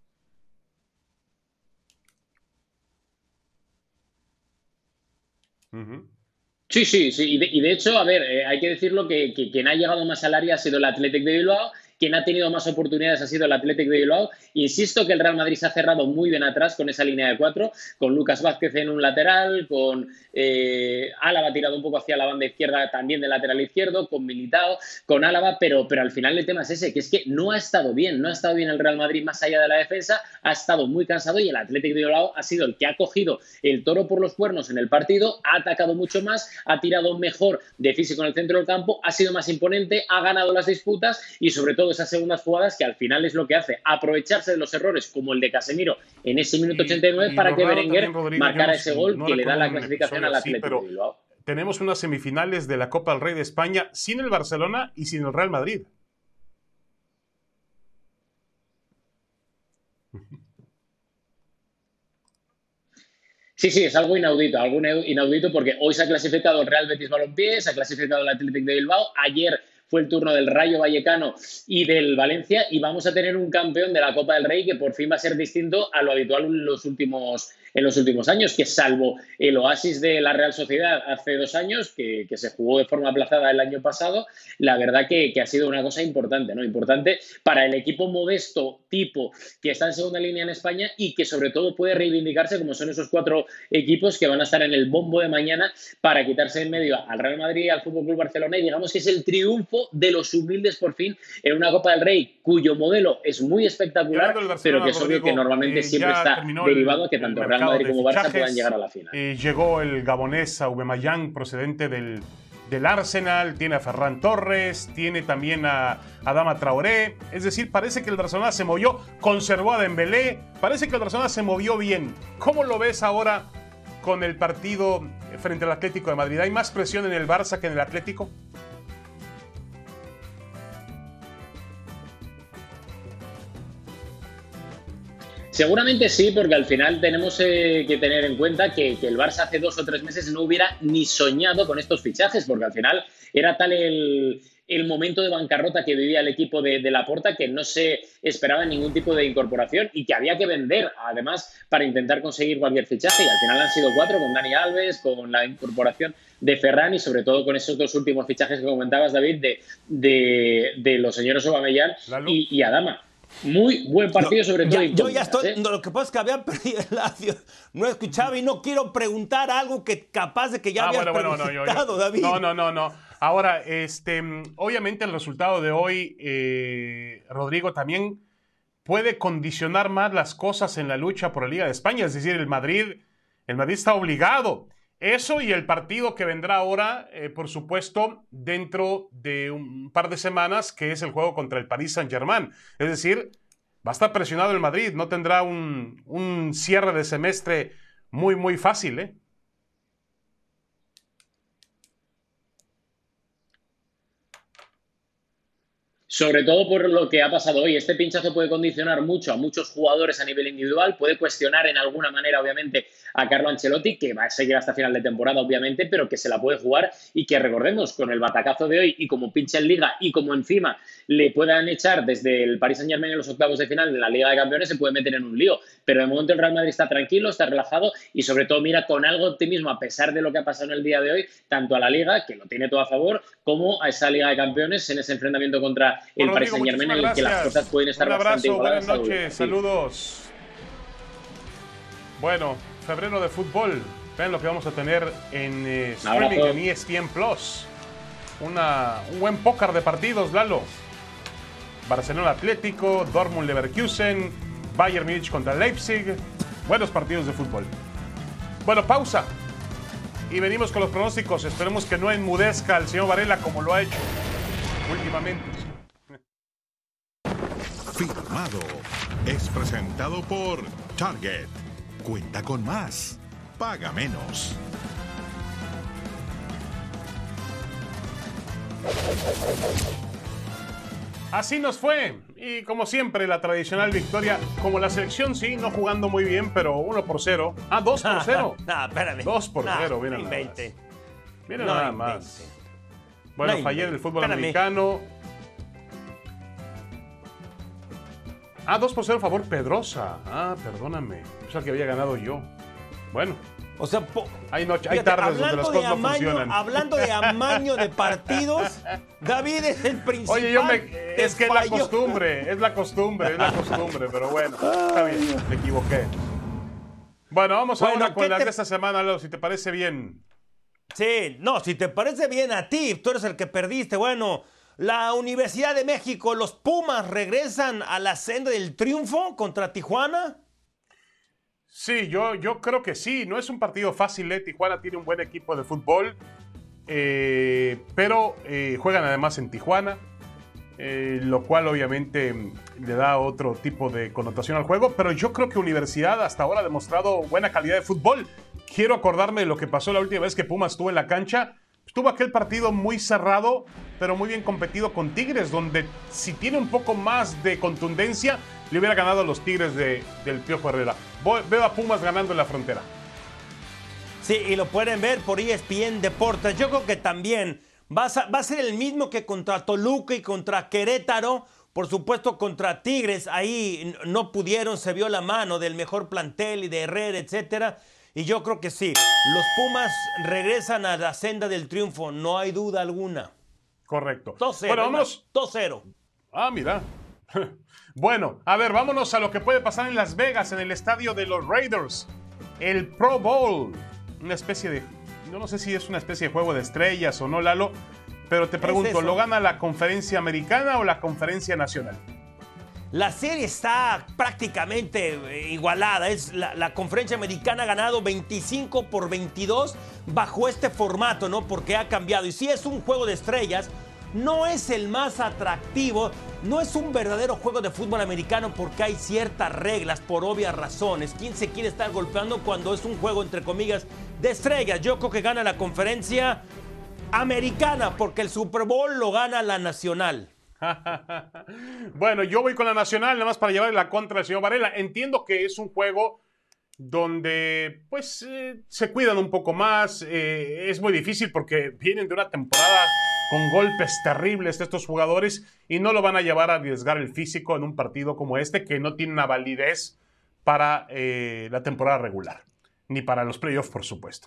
Uh-huh. Sí, sí, sí. Y de, y de hecho, a ver, eh, hay que decirlo que, que quien ha llegado más al área ha sido el Athletic de Bilbao, quien ha tenido más oportunidades ha sido el Athletic de Bilbao. Insisto que el Real Madrid se ha cerrado muy bien atrás con esa línea de cuatro, con Lucas Vázquez en un lateral, con eh, Álava tirado un poco hacia la banda izquierda, también del lateral izquierdo, con Militao, con Álava, pero, pero al final el tema es ese, que es que no ha estado bien, no ha estado bien el Real Madrid más allá de la defensa, ha estado muy cansado y el Athletic de Bilbao ha sido el que ha cogido el toro por los cuernos en el partido, ha atacado mucho más, ha tirado mejor de físico en el centro del campo, ha sido más imponente, ha ganado las disputas y sobre todo esas segundas jugadas que al final es lo que hace, aprovecharse de los errores como el de Casemiro en ese minuto ochenta y nueve y, y para que Berenguer también, Rodrigo, marcara no, ese gol no que le da la clasificación al Athletic de Bilbao. Tenemos unas semifinales de la Copa del Rey de España sin el Barcelona y sin el Real Madrid. Sí, sí, es algo inaudito, algo inaudito porque hoy se ha clasificado el Real Betis Balompié, se ha clasificado el Athletic de Bilbao, ayer fue el turno del Rayo Vallecano y del Valencia y vamos a tener un campeón de la Copa del Rey que por fin va a ser distinto a lo habitual en los últimos, en los últimos años, que salvo el oasis de la Real Sociedad hace dos años, que, que se jugó de forma aplazada el año pasado, la verdad que, que ha sido una cosa importante, ¿no? Importante para el equipo modesto tipo que está en segunda línea en España y que sobre todo puede reivindicarse como son esos cuatro equipos que van a estar en el bombo de mañana para quitarse en medio al Real Madrid y al F C Barcelona y digamos que es el triunfo de los humildes por fin en una Copa del Rey cuyo modelo es muy espectacular, pero que es obvio que normalmente eh, siempre está derivado a que tanto Real Madrid como Barça puedan llegar a la final. Eh, llegó el gabonés Aubameyang procedente del, del Arsenal, tiene a Ferran Torres, tiene también a Adama Traoré, es decir, parece que el Barcelona se movió, conservó a Dembélé, parece que el Barcelona se movió bien. ¿Cómo lo ves ahora con el partido frente al Atlético de Madrid? ¿Hay más presión en el Barça que en el Atlético? Seguramente sí, porque al final tenemos eh, que tener en cuenta que, que el Barça hace dos o tres meses no hubiera ni soñado con estos fichajes, porque al final era tal el, el momento de bancarrota que vivía el equipo de, de Laporta que no se esperaba ningún tipo de incorporación y que había que vender, además, para intentar conseguir cualquier fichaje. Y al final han sido cuatro, con Dani Alves, con la incorporación de Ferran y sobre todo con esos dos últimos fichajes que comentabas, David, de, de, de los señores Aubameyang y, y Adama. Muy buen partido, sobre todo. Ya, yo ya estoy. ¿eh? Lo que pasa es que había perdido el Lazio. No escuchaba y no quiero preguntar algo que capaz de que ya ah, habías bueno, bueno, preguntado, no, yo, yo, David. No, no, no, no. Ahora, este, obviamente el resultado de hoy, eh, Rodrigo, también puede condicionar más las cosas en la lucha por la Liga de España. Es decir, el Madrid, el Madrid está obligado. Eso y el partido que vendrá ahora, eh, por supuesto, dentro de un par de semanas, que es el juego contra el Paris Saint-Germain. Es decir, va a estar presionado el Madrid, no tendrá un, un cierre de semestre muy, muy fácil, ¿eh? Sobre todo por lo que ha pasado hoy. Este pinchazo puede condicionar mucho a muchos jugadores a nivel individual, puede cuestionar en alguna manera, obviamente, a Carlo Ancelotti, que va a seguir hasta final de temporada, obviamente, pero que se la puede jugar y que, recordemos, con el batacazo de hoy y como pincha en Liga y como encima le puedan echar desde el Paris Saint-Germain en los octavos de final de la Liga de Campeones, se puede meter en un lío. Pero de momento el Real Madrid está tranquilo, está relajado y sobre todo mira con algo de optimismo, a pesar de lo que ha pasado en el día de hoy, tanto a la Liga, que lo tiene todo a favor, como a esa Liga de Campeones en ese enfrentamiento contra el Paris Saint-Germain, en el que las cosas pueden estar un abrazo, bastante igualadas. Buenas noches, sí. Saludos. Bueno, febrero de fútbol. Vean lo que vamos a tener en eh, streaming en E S P N Plus. Una, un buen póker de partidos, Lalo. Barcelona Atlético, Dortmund Leverkusen, Bayern Múnich contra Leipzig. Buenos partidos de fútbol. Bueno, pausa. Y venimos con los pronósticos. Esperemos que no enmudezca al señor Varela como lo ha hecho últimamente. Firmado es presentado por Target. Cuenta con más. Paga menos. Así nos fue. Y como siempre, la tradicional victoria. Como la selección, sí, no jugando muy bien, pero uno por cero. Ah, dos por cero. No, espérame. dos por cero, no, miren no nada más. Miren no nada invente. más. Bueno, no fallé en el fútbol espérame. americano. Ah, dos por cero, favor Pedrosa. Ah, perdóname. Pensaba que había ganado yo. Bueno. O sea, po, hay, noche, hay fíjate, tardes donde las cosas amaño, no funcionan. Hablando de amaño de partidos, David es el principal. Oye, yo me, es que es la costumbre, es la costumbre, es la costumbre, pero bueno, está bien, me equivoqué. Bueno, vamos bueno, ahora con las te... de esta semana, Lalo, si te parece bien. Sí, no, si te parece bien a ti, tú eres el que perdiste. Bueno, la Universidad de México, los Pumas regresan a la senda del triunfo contra Tijuana. Sí, yo, yo creo que sí. No es un partido fácil, ¿eh? Tijuana tiene un buen equipo de fútbol, eh, pero eh, juegan además en Tijuana, eh, lo cual obviamente le da otro tipo de connotación al juego, pero yo creo que Universidad hasta ahora ha demostrado buena calidad de fútbol. Quiero acordarme de lo que pasó la última vez que Pumas estuvo en la cancha. Tuvo aquel partido muy cerrado, pero muy bien competido con Tigres, donde si tiene un poco más de contundencia, le hubiera ganado a los Tigres de, del Piojo Herrera. Veo a Pumas ganando en la frontera. Sí, y lo pueden ver por E S P N Deportes. Yo creo que también va a, va a ser el mismo que contra Toluca y contra Querétaro. Por supuesto, contra Tigres, ahí no pudieron, se vio la mano del mejor plantel y de Herrera, etcétera. Y yo creo que sí, los Pumas regresan a la senda del triunfo, no hay duda alguna. Correcto. dos cero. Bueno, vámonos. dos cero. Ah, mira. Bueno, a ver, vámonos a lo que puede pasar en Las Vegas, en el estadio de los Raiders. El Pro Bowl. Una especie de... Yo no sé si es una especie de juego de estrellas o no, Lalo, pero te pregunto, ¿lo gana la Conferencia Americana o la Conferencia Nacional? La serie está prácticamente igualada. Es la, la Conferencia Americana ha ganado veinticinco por veintidós bajo este formato, ¿no? Porque ha cambiado. Y sí es un juego de estrellas, no es el más atractivo, no es un verdadero juego de fútbol americano porque hay ciertas reglas por obvias razones. ¿Quién se quiere estar golpeando cuando es un juego, entre comillas, de estrellas? Yo creo que gana la Conferencia Americana porque el Super Bowl lo gana la Nacional. Bueno, yo voy con la Nacional, nada más para llevarle la contra al señor Varela. Entiendo que es un juego donde pues eh, se cuidan un poco más. Eh, es muy difícil porque vienen de una temporada con golpes terribles de estos jugadores y no lo van a llevar a arriesgar el físico en un partido como este que no tiene una validez para eh, la temporada regular, ni para los playoffs, por supuesto.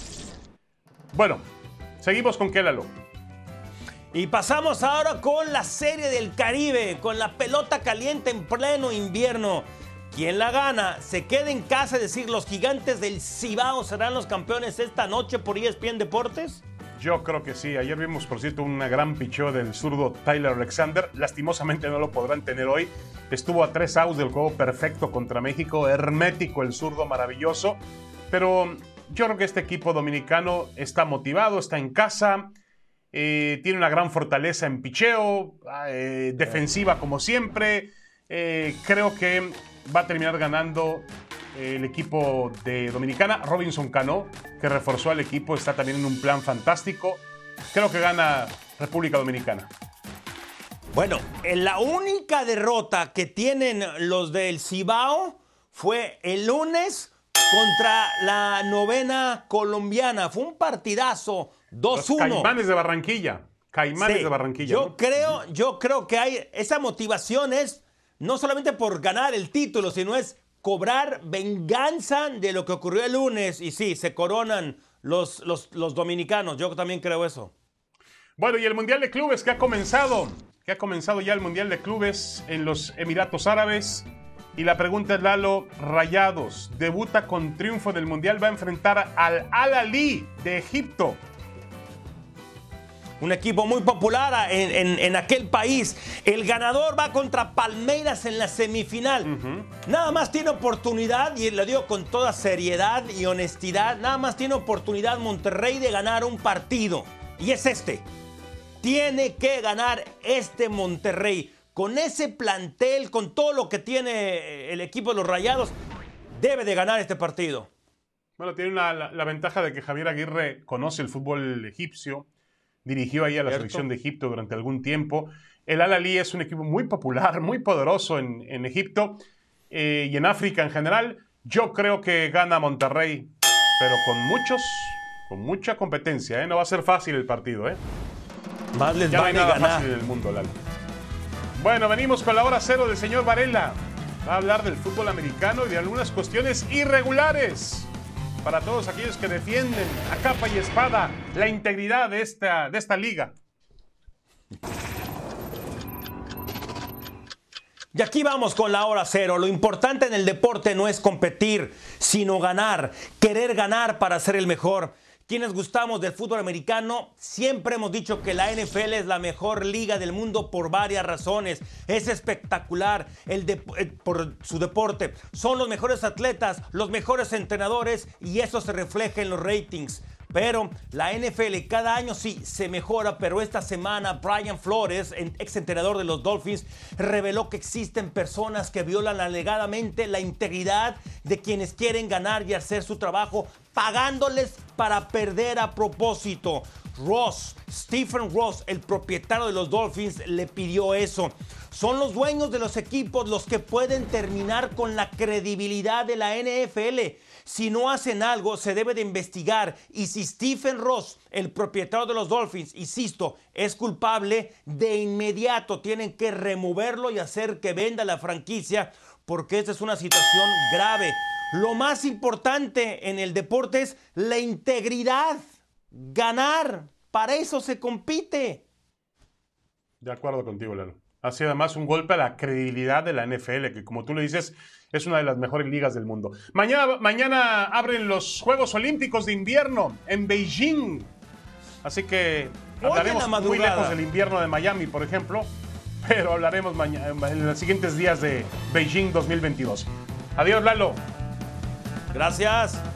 Bueno, seguimos con qué, Lalo. Y pasamos ahora con la Serie del Caribe, con la pelota caliente en pleno invierno. ¿Quién la gana? ¿Se queda en casa? Es decir, los Gigantes del Cibao serán los campeones esta noche por E S P N Deportes. Yo creo que sí. Ayer vimos, por cierto, una gran picheo del zurdo Tyler Alexander. Lastimosamente no lo podrán tener hoy. Estuvo a tres outs del juego perfecto contra México. Hermético el zurdo, maravilloso. Pero yo creo que este equipo dominicano está motivado, está en casa. Eh, tiene una gran fortaleza en picheo, eh, defensiva como siempre. Eh, creo que va a terminar ganando el equipo de Dominicana. Robinson Cano, que reforzó al equipo, está también en un plan fantástico. Creo que gana República Dominicana. Bueno, la única derrota que tienen los del Cibao fue el lunes contra la novena colombiana. Fue un partidazo. dos uno. Los Caimanes de Barranquilla. Caimanes sí, de Barranquilla. Yo, ¿no? creo, yo creo que hay esa motivación es no solamente por ganar el título, sino es cobrar venganza de lo que ocurrió el lunes. Y sí, se coronan los, los, los dominicanos. Yo también creo eso. Bueno, y el Mundial de Clubes que ha comenzado. Que ha comenzado ya el Mundial de Clubes en los Emiratos Árabes. Y la pregunta es, Lalo, Rayados debuta con triunfo en el Mundial. Va a enfrentar al Al-Ahly de Egipto. Un equipo muy popular en, en, en aquel país. El ganador va contra Palmeiras en la semifinal. Uh-huh. Nada más tiene oportunidad, y lo digo con toda seriedad y honestidad, nada más tiene oportunidad Monterrey de ganar un partido. Y es este. Tiene que ganar este Monterrey. Con ese plantel, con todo lo que tiene el equipo de los Rayados, debe de ganar este partido. Bueno, tiene una, la, la ventaja de que Javier Aguirre conoce el fútbol egipcio. Dirigió ahí a la ¿Cierto? selección de Egipto durante algún tiempo. El Al-Ahly es un equipo muy popular, muy poderoso en, en Egipto eh, y en África en general. Yo creo que gana Monterrey, pero con muchos, con mucha competencia. ¿eh? No va a ser fácil el partido. ¿eh? Más les ya vale no hay nada ganar. fácil en el mundo, Lalo. Bueno, venimos con la hora cero del señor Varela. Va a hablar del fútbol americano y de algunas cuestiones irregulares. para todos aquellos que defienden a capa y espada la integridad de esta, de esta liga. Y aquí vamos con la hora cero. Lo importante en el deporte no es competir, sino ganar. Querer ganar para ser el mejor. Quienes gustamos del fútbol americano, siempre hemos dicho que la N F L es la mejor liga del mundo por varias razones. Es espectacular el de, eh, por su deporte. Son los mejores atletas, los mejores entrenadores y eso se refleja en los ratings. Pero la N F L cada año sí se mejora, pero esta semana Brian Flores, ex entrenador de los Dolphins, reveló que existen personas que violan alegadamente la integridad de quienes quieren ganar y hacer su trabajo, pagándoles para perder a propósito. Ross, Stephen Ross, el propietario de los Dolphins, le pidió eso. Son los dueños de los equipos los que pueden terminar con la credibilidad de la N F L. Si no hacen algo, se debe de investigar. Y si Stephen Ross, el propietario de los Dolphins, insisto, es culpable, de inmediato tienen que removerlo y hacer que venda la franquicia, porque esta es una situación grave. Lo más importante en el deporte es la integridad. Ganar. Para eso se compite. De acuerdo contigo, Lalo. Ha sido además un golpe a la credibilidad de la N F L, que como tú le dices, es una de las mejores ligas del mundo. Mañana, mañana abren los Juegos Olímpicos de Invierno en Beijing. Así que hablaremos muy lejos del invierno de Miami, por ejemplo, pero hablaremos mañana, en los siguientes días de Beijing dos mil veintidós. Adiós, Lalo. Gracias.